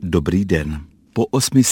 Dobrý den. Po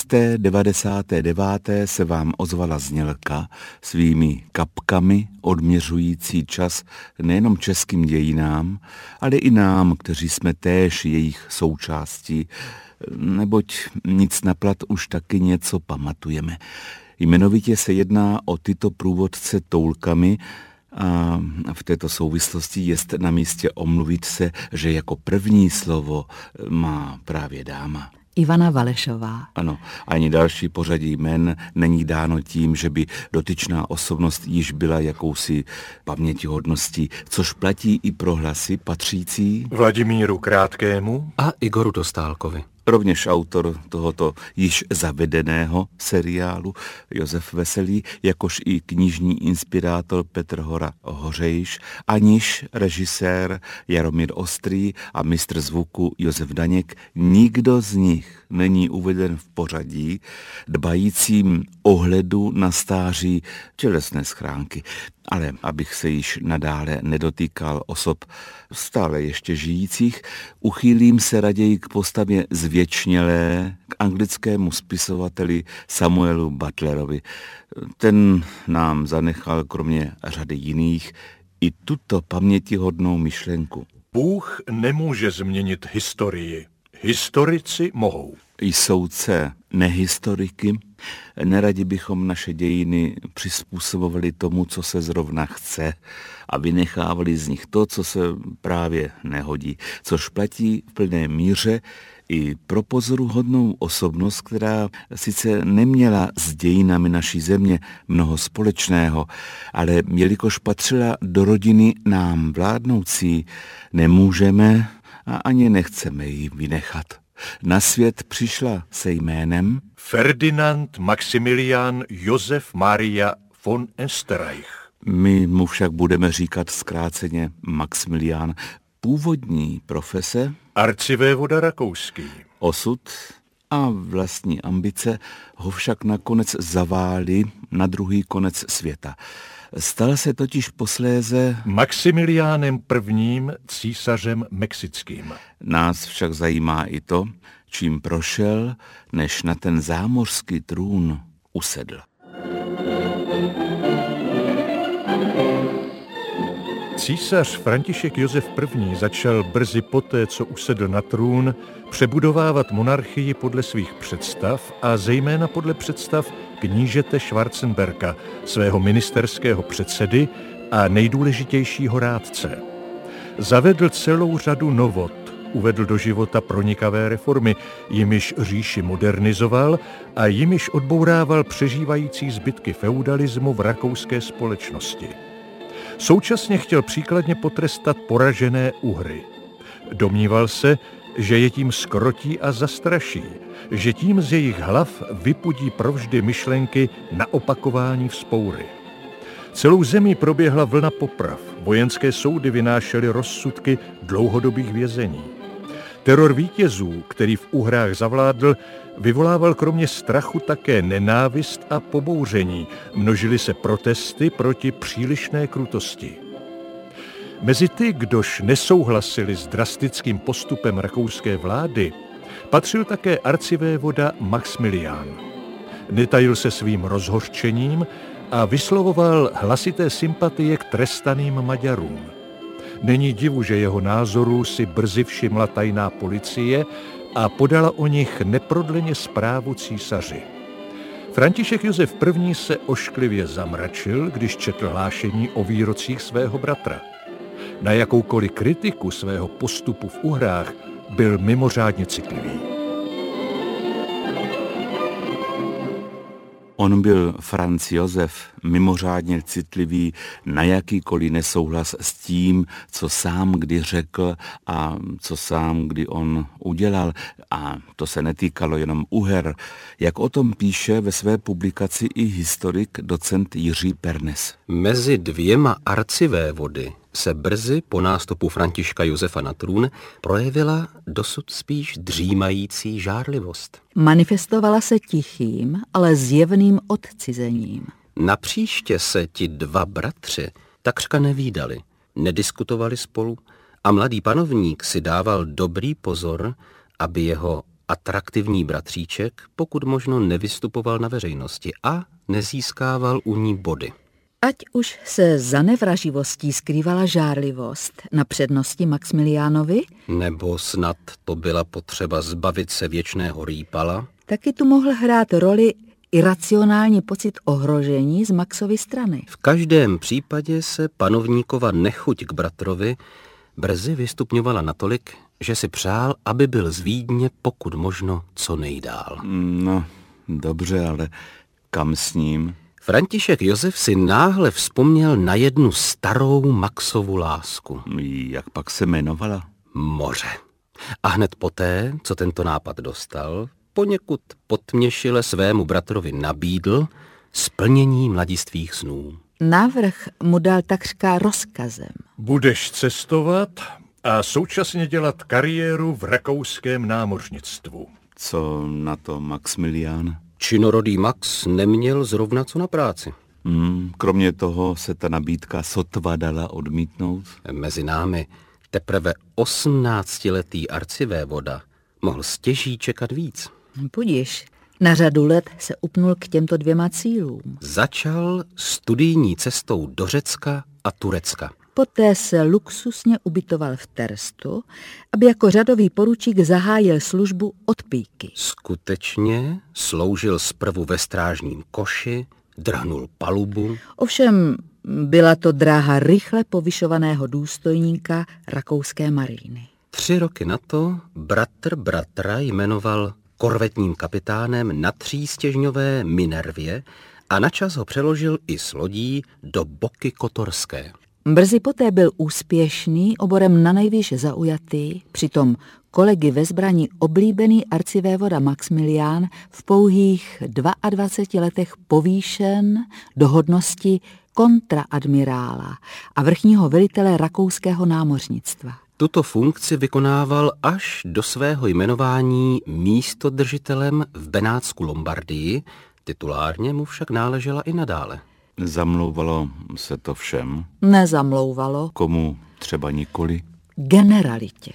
899. se vám ozvala znělka svými kapkami odměřující čas nejenom českým dějinám, ale i nám, kteří jsme též jejich součástí, neboť nic naplat už taky něco pamatujeme. Jmenovitě se jedná o tyto průvodce toulkami a v této souvislosti jest na místě omluvit se, že jako první slovo má právě dáma. Ivana Valešová. Ano, ani další pořadí jmen není dáno tím, že by dotyčná osobnost již byla jakousi pamětihodností, což platí i pro hlasy patřící Vladimíru Krátkému a Igoru Dostálkovi. Rovněž autor tohoto již zavedeného seriálu Josef Veselý, jakož i knižní inspirátor Petr Hora Hořejš, aniž režisér Jaromír Ostrý a mistr zvuku Josef Daněk, nikdo z nich není uveden v pořadí dbajícím ohledu na stáří tělesné schránky. Ale abych se již nadále nedotýkal osob stále ještě žijících, uchýlím se raději k postavě zvěčnělé, k anglickému spisovateli Samuelu Butlerovi. Ten nám zanechal kromě řady jiných i tuto pamětihodnou myšlenku. Bůh nemůže změnit historii. Historici mohou. I soudce nehistoriky, neradi bychom naše dějiny přizpůsobovali tomu, co se zrovna chce a vynechávali z nich to, co se právě nehodí, což platí v plné míře i pro pozoruhodnou osobnost, která sice neměla s dějinami naší země mnoho společného, ale jelikož patřila do rodiny nám vládnoucí, nemůžeme a ani nechceme ji vynechat. Na svět přišla se jménem Ferdinand Maximilian Josef Maria von Österreich. My mu však budeme říkat zkráceně Maximilián. Původní profese Arcivévoda rakouský. Osud a vlastní ambice ho však nakonec zavály na druhý konec světa. Stal se totiž posléze Maximiliánem I. císařem mexickým. Nás však zajímá i to, čím prošel, než na ten zámořský trůn usedl. Císař František Josef I. začal brzy poté, co usedl na trůn, přebudovávat monarchii podle svých představ a zejména podle představ knížete Schwarzenberga, svého ministerského předsedy a nejdůležitějšího rádce. Zavedl celou řadu novot, uvedl do života pronikavé reformy, jimiž říši modernizoval a jimiž odbourával přežívající zbytky feudalismu v rakouské společnosti. Současně chtěl příkladně potrestat poražené Uhry. Domníval se, že je tím zkrotí a zastraší, že tím z jejich hlav vypudí provždy myšlenky na opakování vzpoury. Celou zemí proběhla vlna poprav, vojenské soudy vynášely rozsudky dlouhodobých vězení. Teror vítězů, který v Uhrách zavládl, vyvolával kromě strachu také nenávist a pobouření, množily se protesty proti přílišné krutosti. Mezi ty, kdož nesouhlasili s drastickým postupem rakouské vlády, patřil také arcivévoda Maximilián. Netajil se svým rozhořčením a vyslovoval hlasité sympatie k trestaným Maďarům. Není divu, že jeho názoru si brzy všimla tajná policie a podala o nich neprodleně zprávu císaři. František Josef I. se ošklivě zamračil, když četl hlášení o výrocích svého bratra. Na jakoukoliv kritiku svého postupu v Uhrách byl mimořádně citlivý. On byl Franz Josef mimořádně citlivý na jakýkoliv nesouhlas s tím, co sám kdy řekl a co sám kdy on udělal. A to se netýkalo jenom Uher, jak o tom píše ve své publikaci i historik docent Jiří Pernes. Mezi dvěma arcivévody se brzy po nástupu Františka Josefa na trůn projevila dosud spíš dřímající žárlivost. Manifestovala se tichým, ale zjevným odcizením. Napříště se ti dva bratři takřka nevídali, nediskutovali spolu a mladý panovník si dával dobrý pozor, aby jeho atraktivní bratříček pokud možno nevystupoval na veřejnosti a nezískával u ní body. Ať už se za nevraživostí skrývala žárlivost na přednosti Maxmiliánovi, nebo snad to byla potřeba zbavit se věčného rýpala, taky tu mohl hrát roli iracionální pocit ohrožení z Maxovy strany. v každém případě se panovníkova nechuť k bratrovi brzy vystupňovala natolik, že si přál, aby byl z Vídně pokud možno co nejdál. No, dobře, ale kam s ním? František Josef si náhle vzpomněl na jednu starou Maxovu lásku. Jak pak se jmenovala? Moře. A hned poté, co tento nápad dostal, poněkud potměšile svému bratrovi nabídl splnění mladistvých snů. Návrh mu dal takřka rozkazem. Budeš cestovat a současně dělat kariéru v rakouském námořnictvu. Co na to Maxmilián? Činorodý Max neměl zrovna co na práci. Kromě toho se ta nabídka sotva dala odmítnout. Mezi námi teprve 18letý arcivévoda mohl stěží čekat víc. Budiš, na řadu let se upnul k těmto dvěma cílům. Začal studijní cestou do Řecka a Turecka. Poté se luxusně ubytoval v Terstu, aby jako řadový poručík zahájil službu od píky. Skutečně sloužil zprvu ve strážním koši, drhnul palubu. Ovšem byla to dráha rychle povyšovaného důstojníka rakouské maríny. 3 roky na to bratr bratra jmenoval korvetním kapitánem na třístěžňové Minervě a načas ho přeložil i s lodí do Boky Kotorské. Brzy poté byl úspěšný, oborem nanejvýš zaujatý, přitom kolegy ve zbraní oblíbený arcivévoda Maxmilián v pouhých 22 letech povýšen do hodnosti kontraadmirála a vrchního velitele rakouského námořnictva. Tuto funkci vykonával až do svého jmenování místodržitelem v Benátsku Lombardii, titulárně mu však náležela i nadále. Zamlouvalo se to všem? Nezamlouvalo. Komu třeba nikoli? Generalitě.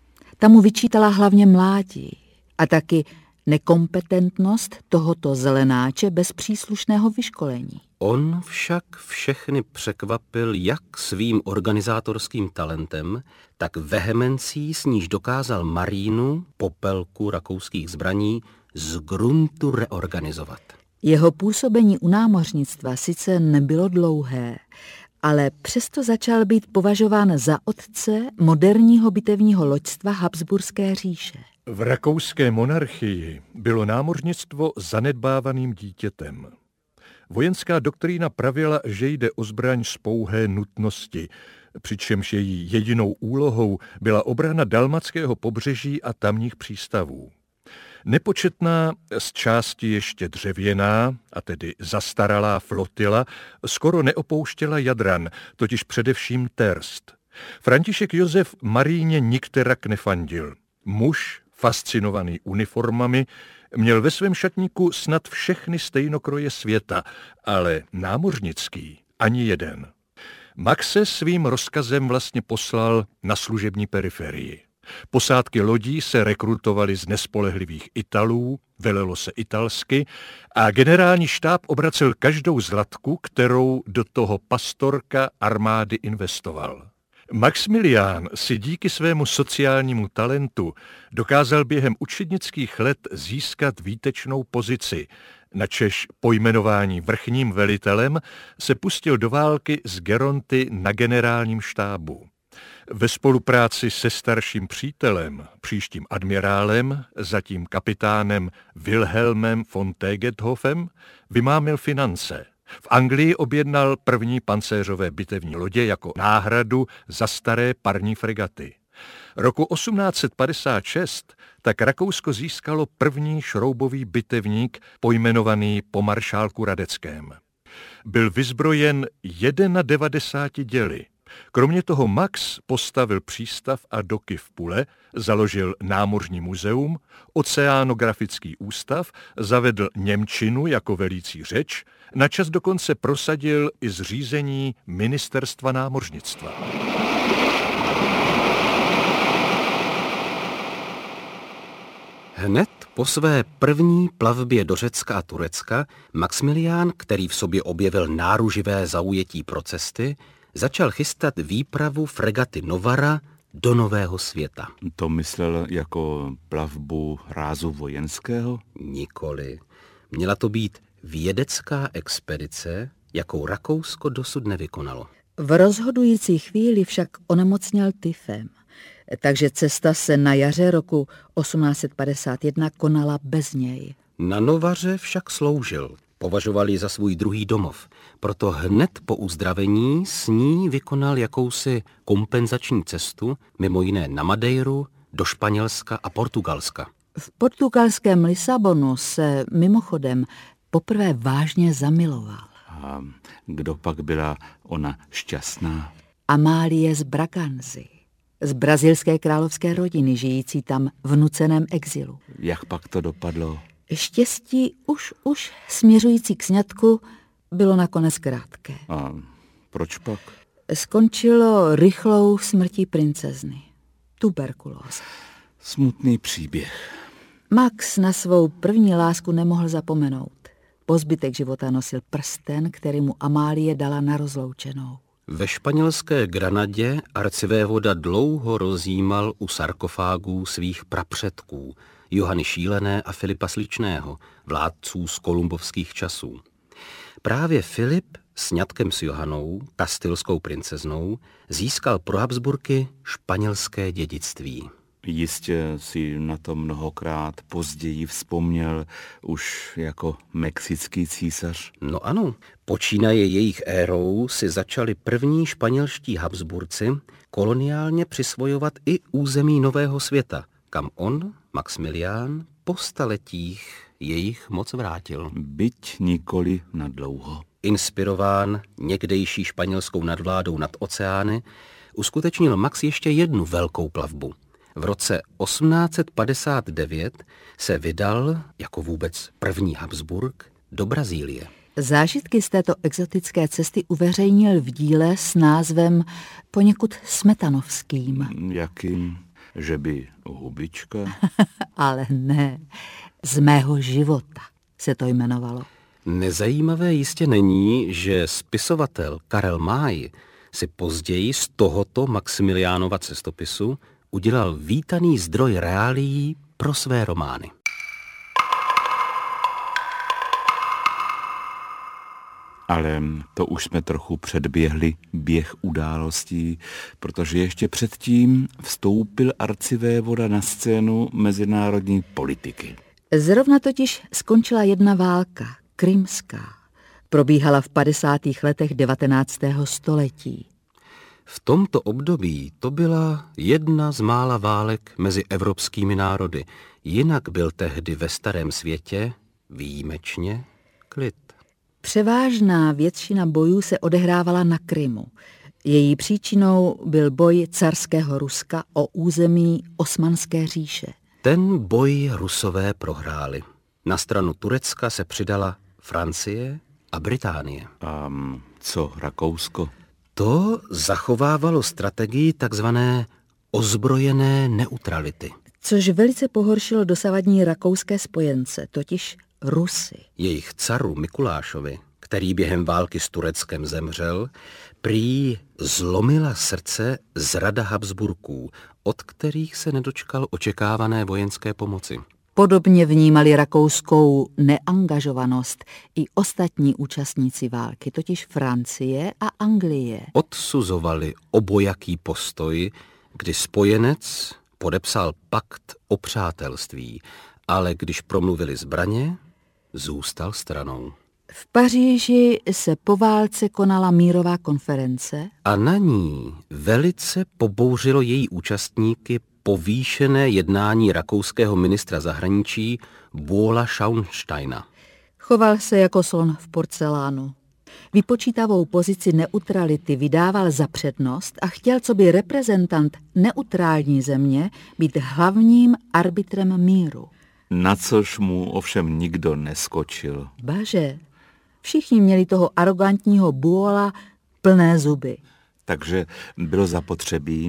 Ta mu vyčítala hlavně mládí a taky nekompetentnost tohoto zelenáče bez příslušného vyškolení. On však všechny překvapil jak svým organizátorským talentem, tak vehemencí, s níž dokázal marínu, popelku rakouských zbraní, z gruntu reorganizovat. Jeho působení u námořnictva sice nebylo dlouhé, ale přesto začal být považován za otce moderního bitevního loďstva Habsburské říše. V rakouské monarchii bylo námořnictvo zanedbávaným dítětem. Vojenská doktrína pravila, že jde o zbraň z pouhé nutnosti, přičemž její jedinou úlohou byla obrana dalmatského pobřeží a tamních přístavů. Nepočetná, z části ještě dřevěná, a tedy zastaralá flotila, skoro neopouštěla Jadran, totiž především Terst. František Josef maríně nikterak nefandil. Muž, fascinovaný uniformami, měl ve svém šatníku snad všechny stejnokroje světa, ale námořnický ani jeden. Max se svým rozkazem vlastně poslal na služební periferii. Posádky lodí se rekrutovaly z nespolehlivých Italů, velelo se italsky a generální štáb obracel každou zlatku, kterou do toho pastorka armády investoval. Maxmilián si díky svému sociálnímu talentu dokázal během učednických let získat výtečnou pozici, načež po jmenování vrchním velitelem se pustil do války s geronty na generálním štábu. Ve spolupráci se starším přítelem, příštím admirálem, zatím kapitánem Wilhelmem von Tegethofem, vymámil finance. V Anglii objednal první pancéřové bitevní lodě jako náhradu za staré parní fregaty. Roku 1856 tak Rakousko získalo první šroubový bitevník pojmenovaný po maršálku Radeckém. Byl vyzbrojen 91 děly. Kromě toho Max postavil přístav a doky v Pule, založil námořní muzeum, oceánografický ústav, zavedl němčinu jako velící řeč, načas dokonce prosadil i zřízení ministerstva námořnictva. Hned po své první plavbě do Řecka a Turecka Maxmilián, který v sobě objevil náruživé zaujetí pro cesty, začal chystat výpravu fregaty Novara do Nového světa. To myslel jako plavbu rázu vojenského? Nikoli. Měla to být vědecká expedice, jakou Rakousko dosud nevykonalo. V rozhodující chvíli však onemocněl tyfem, takže cesta se na jaře roku 1851 konala bez něj. Na Novaře však sloužil. Považoval ji za svůj druhý domov. Proto hned po uzdravení s ní vykonal jakousi kompenzační cestu, mimo jiné na Madeiru, do Španělska a Portugalska. V portugalském Lisabonu se mimochodem poprvé vážně zamiloval. A kdo pak byla ona šťastná? Amálie z Braganzy, z brazilské královské rodiny, žijící tam v nuceném exilu. Jak pak to dopadlo? Štěstí už směřující k sňatku bylo nakonec krátké. A proč pak? Skončilo rychlou smrtí princezny. Tuberkulóza. Smutný příběh. Max na svou první lásku nemohl zapomenout. Po zbytek života nosil prsten, který mu Amálie dala na rozloučenou. Ve španělské Granadě arcivévoda dlouho rozjímal u sarkofágů svých prapředků, Johany Šílené a Filipa Sličného, vládců z kolumbovských časů. Právě Filip sňatkem s Johanou, kastilskou princeznou, získal pro Habsburky španělské dědictví. Jistě si na to mnohokrát později vzpomněl už jako mexický císař. No ano, počínaje jejich érou si začali první španělští Habsburci koloniálně přisvojovat i území Nového světa, kam on, Maxmilián, po staletích jejich moc vrátil. Byť nikoli na dlouho. Inspirován někdejší španělskou nadvládou nad oceány, uskutečnil Max ještě jednu velkou plavbu. V roce 1859 se vydal, jako vůbec první Habsburg, do Brazílie. Zážitky z této exotické cesty uveřejnil v díle s názvem poněkud smetanovským. Jakým? Že by hubička? Ale ne, z mého života se to jmenovalo. Nezajímavé jistě není, že spisovatel Karel May si později z tohoto Maxmiliánova cestopisu udělal vítaný zdroj reálií pro své romány. Ale to už jsme trochu předběhli běh událostí, protože ještě předtím vstoupil arcivévoda na scénu mezinárodní politiky. Zrovna totiž skončila jedna válka, krymská. Probíhala v 50. letech 19. století. V tomto období to byla jedna z mála válek mezi evropskými národy. Jinak byl tehdy ve starém světě výjimečně klid. Převážná většina bojů se odehrávala na Krymu. Její příčinou byl boj carského Ruska o území Osmanské říše. Ten boj Rusové prohráli. Na stranu Turecka se přidala Francie a Británie. A co Rakousko? To zachovávalo strategii takzvané ozbrojené neutrality. Což velice pohoršilo dosavadní rakouské spojence, totiž Rusy. Jejich caru Mikulášovi, který během války s Tureckem zemřel, prý zlomila srdce zrada Habsburků, od kterých se nedočkal očekávané vojenské pomoci. Podobně vnímali rakouskou neangažovanost i ostatní účastníci války, totiž Francie a Anglie. Odsuzovali obojaký postoj, kdy spojenec podepsal pakt o přátelství, ale když promluvili zbraně, zůstal stranou. V Paříži se po válce konala mírová konference a na ní velice pobouřilo její účastníky povýšené jednání rakouského ministra zahraničí Böhla Schauensteina. Choval se jako slon v porcelánu. Vypočítavou pozici neutrality vydával za přednost a chtěl coby reprezentant neutrální země být hlavním arbitrem míru. Na což mu ovšem nikdo neskočil. Baže, všichni měli toho arrogantního Böhla plné zuby. Takže bylo zapotřebí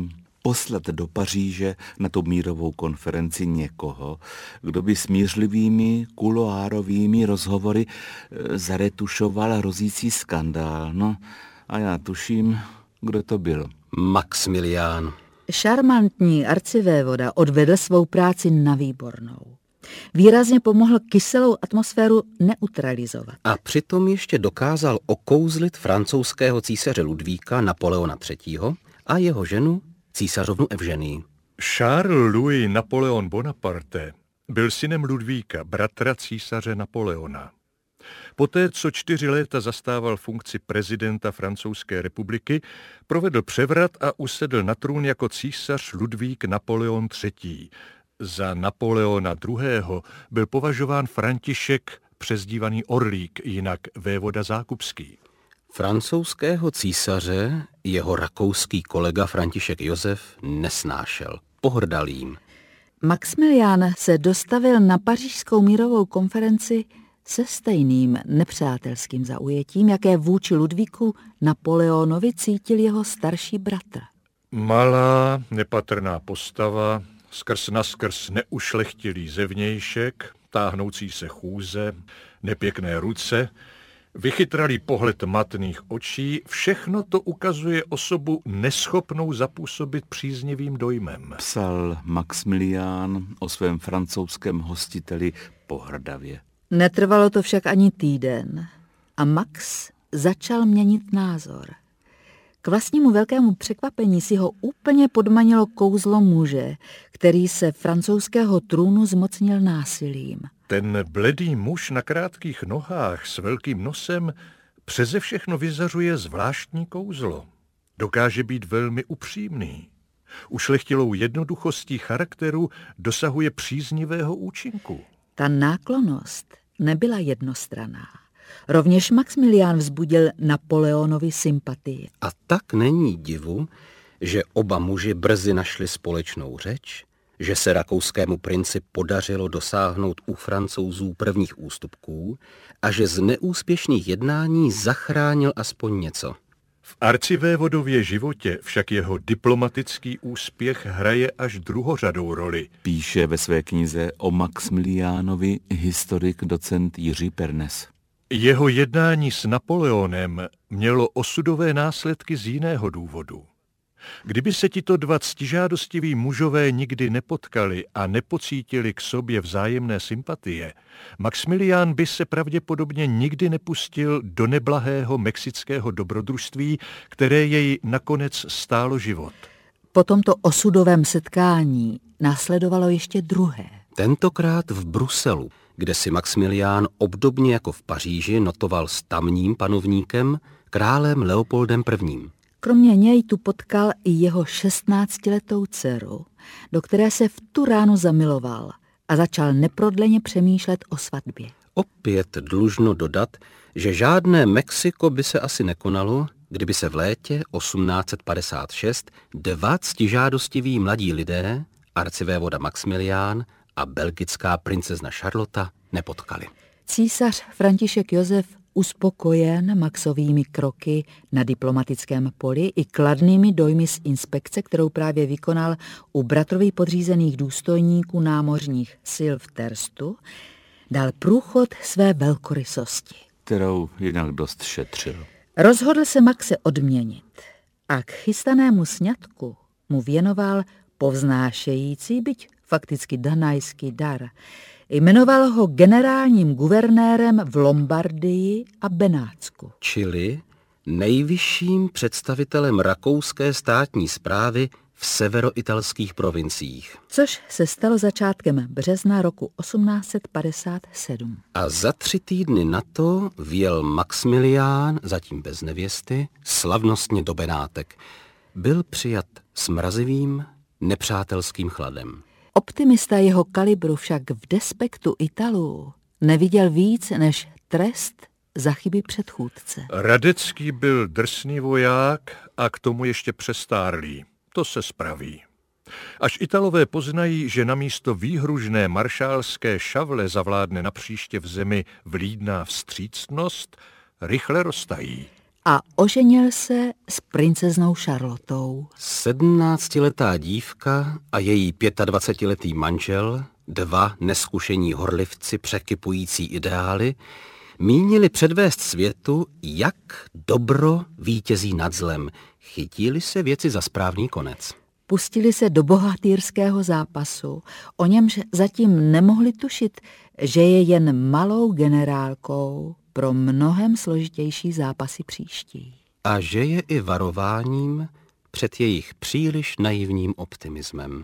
poslat do Paříže na tu mírovou konferenci někoho, kdo by smířlivými kuloárovými rozhovory zaretušoval hrozící skandál. No a já tuším, kdo to byl. Maxmilián. Šarmantní arcivévoda odvedl svou práci na výbornou. Výrazně pomohl kyselou atmosféru neutralizovat. A přitom ještě dokázal okouzlit francouzského císaře Ludvíka Napoleona III. A jeho ženu, císařovnu Evženii. Charles Louis Napoleon Bonaparte byl synem Ludvíka, bratra císaře Napoleona. Poté, co 4 léta zastával funkci prezidenta Francouzské republiky, provedl převrat a usedl na trůn jako císař Ludvík Napoleon III. Za Napoleona II. Byl považován František, přezdívaný Orlík, jinak vévoda Zákupský. Francouzského císaře jeho rakouský kolega František Josef nesnášel, pohrdal jím. Maxmilián se dostavil na pařížskou mírovou konferenci se stejným nepřátelským zaujetím, jaké vůči Ludvíku Napoleonovi cítil jeho starší bratr. Malá, nepatrná postava, skrz naskrz neušlechtilý zevnějšek, táhnoucí se chůze, nepěkné ruce, vychytralý pohled matných očí, všechno to ukazuje osobu neschopnou zapůsobit příznivým dojmem. Psal Maxmilián o svém francouzském hostiteli pohrdavě. Netrvalo to však ani týden a Max začal měnit názor. K vlastnímu velkému překvapení si ho úplně podmanilo kouzlo muže, který se francouzského trůnu zmocnil násilím. Ten bledý muž na krátkých nohách s velkým nosem přeze všechno vyzařuje zvláštní kouzlo. Dokáže být velmi upřímný. Ušlechtilou jednoduchostí charakteru dosahuje příznivého účinku. Ta náklonnost nebyla jednostranná. Rovněž Maxmilián vzbudil Napoleonovi sympatii. A tak není divu, že oba muži brzy našli společnou řeč, že se rakouskému princi podařilo dosáhnout u Francouzů prvních ústupků a že z neúspěšných jednání zachránil aspoň něco. V arcivévodově životě však jeho diplomatický úspěch hraje až druhořadou roli. Píše ve své knize o Maxmiliánovi historik docent Jiří Pernes. Jeho jednání s Napoleonem mělo osudové následky z jiného důvodu. Kdyby se tito dva ctižádostiví mužové nikdy nepotkali a nepocítili k sobě vzájemné sympatie, Maxmilián by se pravděpodobně nikdy nepustil do neblahého mexického dobrodružství, které jej nakonec stálo život. Po tomto osudovém setkání následovalo ještě druhé. Tentokrát v Bruselu, kde si Maxmilián obdobně jako v Paříži notoval s tamním panovníkem, králem Leopoldem I. Kromě něj tu potkal i jeho 16letou dceru, do které se v tu ránu zamiloval a začal neprodleně přemýšlet o svatbě. Opět dlužno dodat, že žádné Mexiko by se asi nekonalo, kdyby se v létě 1856 dva ctižádostiví mladí lidé, arcivévoda Maxmilián a belgická princezna Charlotta, nepotkali. Císař František Josef, uspokojen Maxovými kroky na diplomatickém poli i kladnými dojmy z inspekce, kterou právě vykonal u bratrových podřízených důstojníků námořních sil v Terstu, dal průchod své velkorysosti, kterou jinak dost šetřil. Rozhodl se Maxe odměnit a k chystanému sňatku mu věnoval povznášející, byť fakticky danajský dar. Jmenoval ho generálním guvernérem v Lombardii a Benátsku. Čili nejvyšším představitelem rakouské státní správy v severoitalských provinciích. Což se stalo začátkem března roku 1857. A za 3 týdny na to vjel Maxmilián, zatím bez nevěsty, slavnostně do Benátek. Byl přijat s mrazivým, nepřátelským chladem. Optimista jeho kalibru však v despektu Italů neviděl víc než trest za chyby předchůdce. Radecký byl drsný voják a k tomu ještě přestárlý. To se spraví. Až Italové poznají, že namísto výhružné maršálské šavle zavládne napříště v zemi vlídná vstřícnost, rychle roztají. a oženil se s princeznou Charlotou. 17letá dívka a její 25letý manžel, dva neskušení horlivci překypující ideály, mínili předvést světu, jak dobro vítězí nad zlem. Chytili se věci za správný konec. Pustili se do bohatýrského zápasu, o němž zatím nemohli tušit, že je jen malou generálkou pro mnohem složitější zápasy příští. A že je i varováním před jejich příliš naivním optimismem.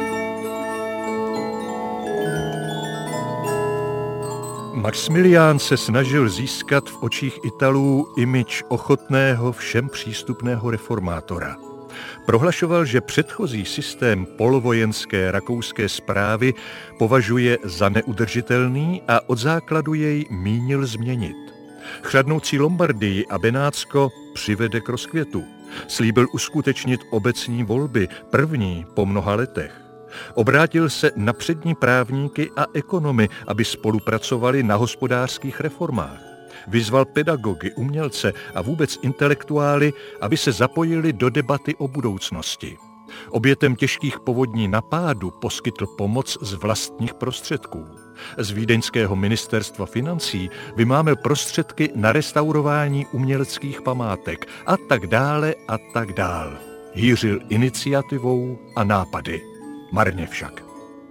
Maxmilián se snažil získat v očích Italů image ochotného, všem přístupného reformátora. Prohlašoval, že předchozí systém polovojenské rakouské správy považuje za neudržitelný a od základu jej mínil změnit. Chřadnoucí Lombardii a Benátsko přivede k rozkvětu. Slíbil uskutečnit obecní volby, první po mnoha letech. Obrátil se na přední právníky a ekonomy, aby spolupracovali na hospodářských reformách. Vyzval pedagogy, umělce a vůbec intelektuály, aby se zapojili do debaty o budoucnosti. Obětem těžkých povodní napádu poskytl pomoc z vlastních prostředků. Z vídeňského ministerstva financí vymámil prostředky na restaurování uměleckých památek a tak dále a tak dál. Hýřil iniciativou a nápady. Marně však.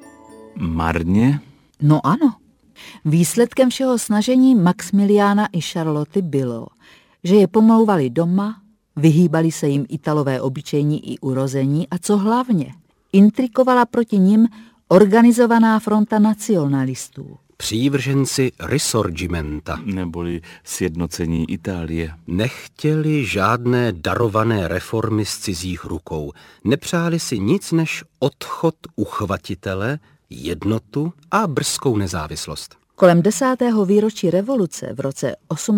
Marně? No ano. Výsledkem všeho snažení Maxmiliána i Charloty bylo, že je pomlouvali doma, vyhýbali se jim Italové obyčejní i urození a co hlavně, intrikovala proti nim organizovaná fronta nacionalistů. Přívrženci risorgimenta, Neboli sjednocení Itálie. nechtěli žádné darované reformy z cizích rukou. Nepřáli si nic než odchod uchvatitele, jednotu a brzkou nezávislost. Kolem 10. výročí revoluce v roce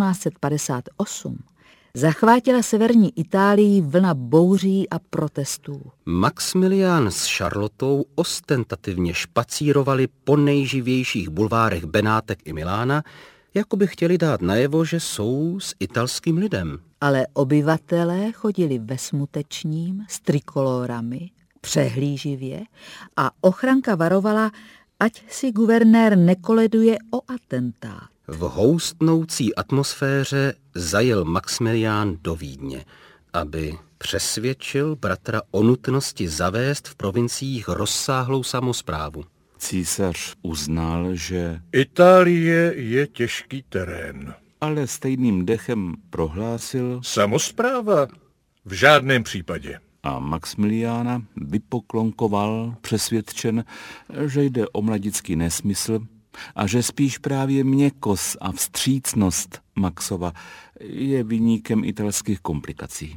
1858 zachvátila severní Itálii vlna bouří a protestů. Maxmilián s Charlotou ostentativně špacírovali po nejživějších bulvárech Benátek i Milána, jako by chtěli dát najevo, že jsou s italským lidem. Ale obyvatelé chodili ve smutečním s trikolórami, přehlíživě a ochranka varovala, ať si guvernér nekoleduje o atentát. V houstnoucí atmosféře zajel Maxmilián do Vídně, aby přesvědčil bratra o nutnosti zavést v provinciích rozsáhlou samosprávu. Císař uznal, že... Itálie je těžký terén. Ale stejným dechem prohlásil... Samospráva? V žádném případě. A Maxmiliána vypoklonkoval, přesvědčen, že jde o mladický nesmysl a že spíš právě měkkost a vstřícnost Maxova je viníkem italských komplikací.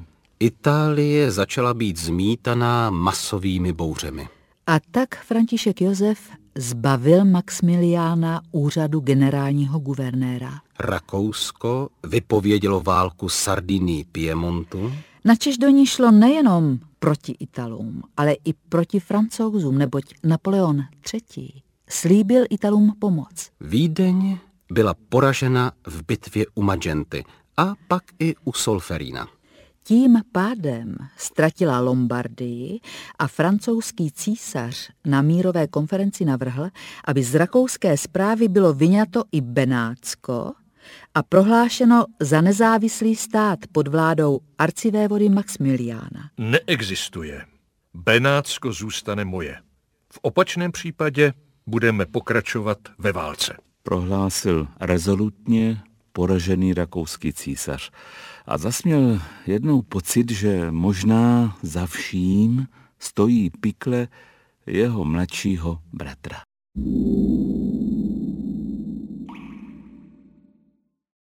Itálie začala být zmítaná masovými bouřemi. A tak František Josef zbavil Maxmiliána úřadu generálního guvernéra. Rakousko vypovědělo válku Sardinii Piemontu. Načež do ní šlo nejenom proti Italům, ale i proti Francouzům, neboť Napoleon III. Slíbil Italům pomoc. Vídeň byla poražena v bitvě u Magenty a pak i u Solferina. Tím pádem ztratila Lombardii a francouzský císař na mírové konferenci navrhl, aby z rakouské správy bylo vyňato i Benátsko a prohlášeno za nezávislý stát pod vládou arcivévody Maxmiliána. Neexistuje. Benátsko zůstane moje. V opačném případě budeme pokračovat ve válce. Prohlásil rezolutně poražený rakouský císař a zasměl jednou pocit, že možná za vším stojí pikle jeho mladšího bratra.